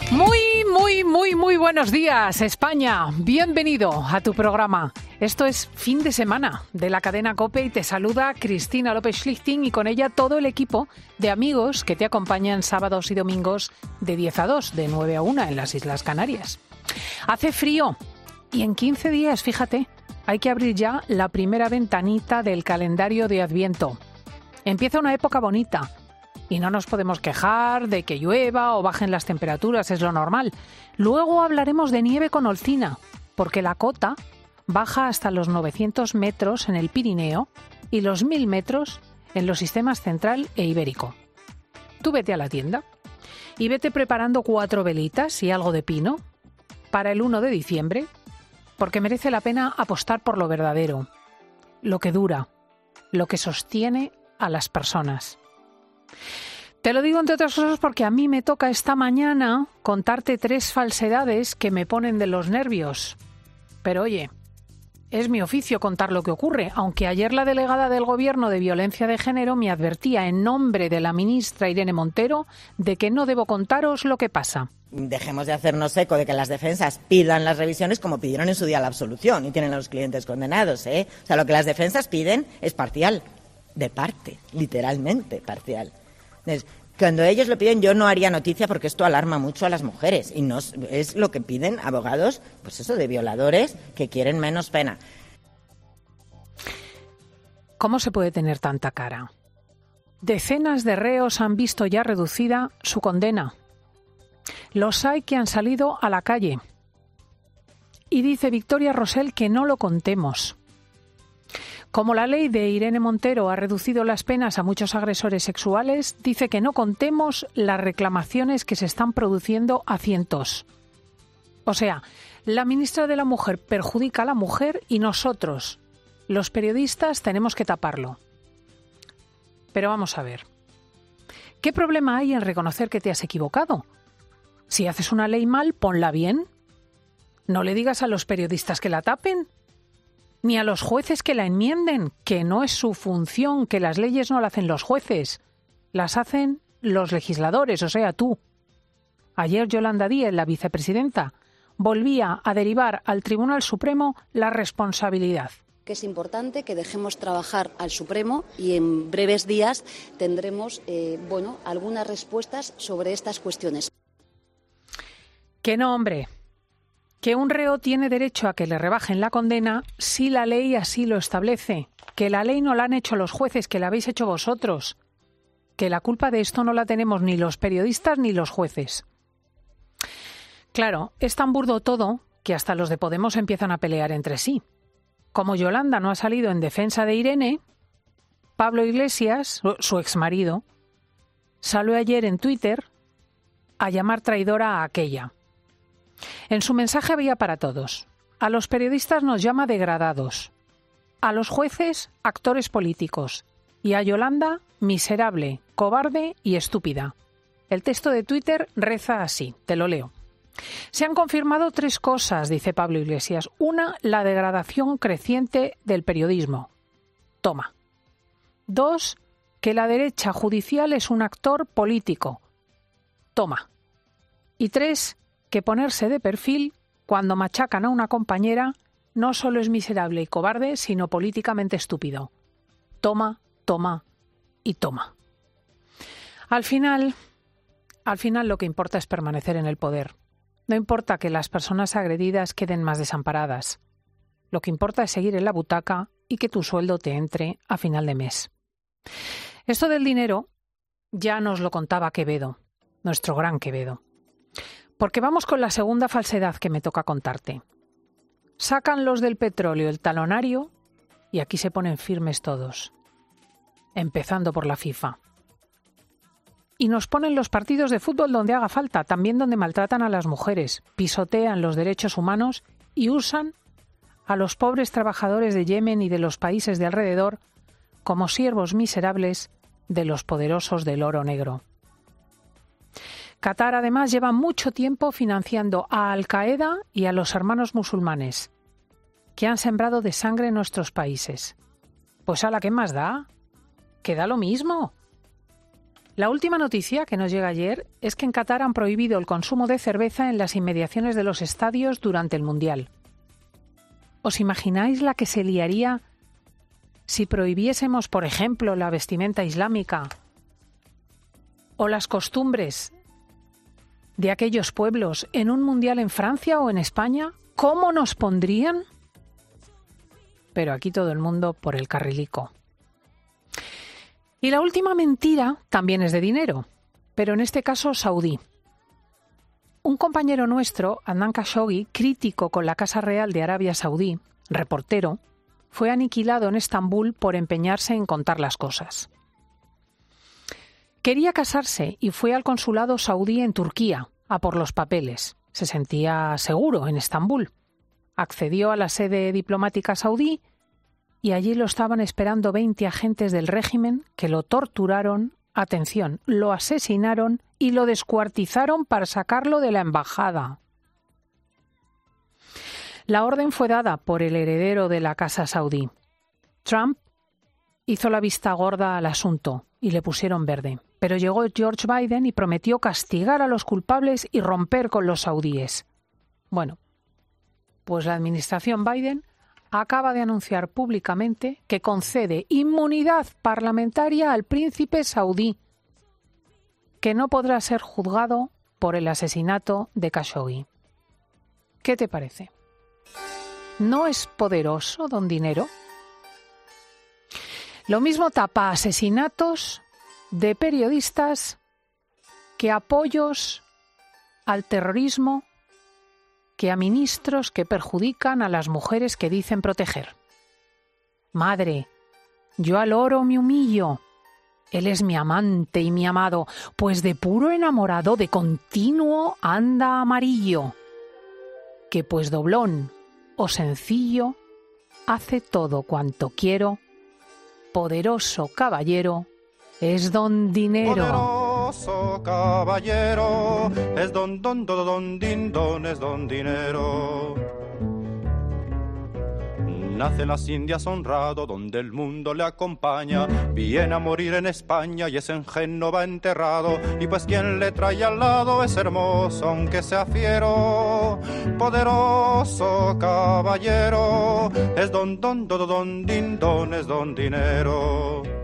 Muy buenos días, España. Bienvenido a tu programa. Esto es Fin de Semana de la cadena COPE y te saluda Cristina López Schlichting y con ella todo el equipo de amigos que te acompañan sábados y domingos de 10 a 2, de 9 a 1 en las Islas Canarias. Hace frío y en 15 días, fíjate, hay que abrir ya la primera ventanita del calendario de Adviento. Empieza una época bonita. Y no nos podemos quejar de que llueva o bajen las temperaturas, es lo normal. Luego hablaremos de nieve con Olcina, porque la cota baja hasta los 900 metros en el Pirineo y los 1000 metros en los sistemas central e ibérico. Tú vete a la tienda y vete preparando 4 velitas y algo de pino para el 1 de diciembre, porque merece la pena apostar por lo verdadero, lo que dura, lo que sostiene a las personas. Te lo digo entre otras cosas porque a mí me toca esta mañana contarte 3 falsedades que me ponen de los nervios. Pero oye, es mi oficio contar lo que ocurre, aunque ayer la delegada del Gobierno de Violencia de Género me advertía en nombre de la ministra Irene Montero de que no debo contaros lo que pasa. Dejemos de hacernos eco de que las defensas pidan las revisiones como pidieron en su día la absolución y tienen a los clientes condenados, ¿eh? O sea, lo que las defensas piden es parcial. De parte, literalmente parcial. Entonces, cuando ellos lo piden, yo no haría noticia porque esto alarma mucho a las mujeres y no es lo que piden abogados, pues eso, de violadores que quieren menos pena. ¿Cómo se puede tener tanta cara? Decenas de reos han visto ya reducida su condena. Los hay que han salido a la calle. Y dice Victoria Rosell que no lo contemos. Como la ley de Irene Montero ha reducido las penas a muchos agresores sexuales, dice que no contemos las reclamaciones que se están produciendo a cientos. O sea, la ministra de la Mujer perjudica a la mujer y nosotros, los periodistas, tenemos que taparlo. Pero vamos a ver. ¿Qué problema hay en reconocer que te has equivocado? Si haces una ley mal, ponla bien. No le digas a los periodistas que la tapen. Ni a los jueces que la enmienden, que no es su función, que las leyes no las hacen los jueces, las hacen los legisladores, o sea, tú. Ayer Yolanda Díez, la vicepresidenta, volvía a derivar al Tribunal Supremo la responsabilidad. Que es importante que dejemos trabajar al Supremo y en breves días tendremos algunas respuestas sobre estas cuestiones. Que no, hombre. Que un reo tiene derecho a que le rebajen la condena si la ley así lo establece. Que la ley no la han hecho los jueces, que la habéis hecho vosotros. Que la culpa de esto no la tenemos ni los periodistas ni los jueces. Claro, es tan burdo todo que hasta los de Podemos empiezan a pelear entre sí. Como Yolanda no ha salido en defensa de Irene, Pablo Iglesias, su exmarido, salió ayer en Twitter a llamar traidora a aquella. En su mensaje había para todos. A los periodistas nos llama degradados, a los jueces actores políticos y a Yolanda miserable, cobarde y estúpida. El texto de Twitter reza así, te lo leo. Se han confirmado 3 cosas, dice Pablo Iglesias. 1, la degradación creciente del periodismo. Toma. 2, que la derecha judicial es un actor político. Toma. Y 3, que ponerse de perfil cuando machacan a una compañera no solo es miserable y cobarde, sino políticamente estúpido. Toma, toma y toma. Al final lo que importa es permanecer en el poder. No importa que las personas agredidas queden más desamparadas. Lo que importa es seguir en la butaca y que tu sueldo te entre a final de mes. Esto del dinero ya nos lo contaba Quevedo, nuestro gran Quevedo. Porque vamos con la segunda falsedad que me toca contarte. Sacan los del petróleo el talonario y aquí se ponen firmes todos, empezando por la FIFA. Y nos ponen los partidos de fútbol donde haga falta, también donde maltratan a las mujeres, pisotean los derechos humanos y usan a los pobres trabajadores de Yemen y de los países de alrededor como siervos miserables de los poderosos del oro negro. Qatar, además, lleva mucho tiempo financiando a Al-Qaeda y a los hermanos musulmanes, que han sembrado de sangre en nuestros países. Pues a la que más da, que da lo mismo. La última noticia que nos llega ayer es que en Qatar han prohibido el consumo de cerveza en las inmediaciones de los estadios durante el Mundial. ¿Os imagináis la que se liaría si prohibiésemos, por ejemplo, la vestimenta islámica o las costumbres de aquellos pueblos en un Mundial en Francia o en España? ¿Cómo nos pondrían? Pero aquí todo el mundo por el carrilico. Y la última mentira también es de dinero, pero en este caso saudí. Un compañero nuestro, Adnan Khashoggi, crítico con la Casa Real de Arabia Saudí, reportero, fue aniquilado en Estambul por empeñarse en contar las cosas. Quería casarse y fue al consulado saudí en Turquía a por los papeles. Se sentía seguro en Estambul. Accedió a la sede diplomática saudí y allí lo estaban esperando 20 agentes del régimen que lo torturaron, atención, lo asesinaron y lo descuartizaron para sacarlo de la embajada. La orden fue dada por el heredero de la casa saudí. Trump hizo la vista gorda al asunto y le pusieron verde. Pero llegó George Biden y prometió castigar a los culpables y romper con los saudíes. Bueno, pues la administración Biden acaba de anunciar públicamente que concede inmunidad parlamentaria al príncipe saudí, que no podrá ser juzgado por el asesinato de Khashoggi. ¿Qué te parece? ¿No es poderoso, don Dinero? Lo mismo tapa asesinatos de periodistas que apoyos al terrorismo, que a ministros que perjudican a las mujeres que dicen proteger. Madre, yo al oro me humillo. Él es mi amante y mi amado, pues de puro enamorado de continuo anda amarillo. Que pues doblón o sencillo, hace todo cuanto quiero, poderoso caballero, es don Dinero. Poderoso caballero, es don din don, es don Dinero. Nace en las Indias honrado, donde el mundo le acompaña. Viene a morir en España y es en Génova enterrado. Y pues quien le trae al lado es hermoso, aunque sea fiero. Poderoso caballero, es don din don, es don Dinero.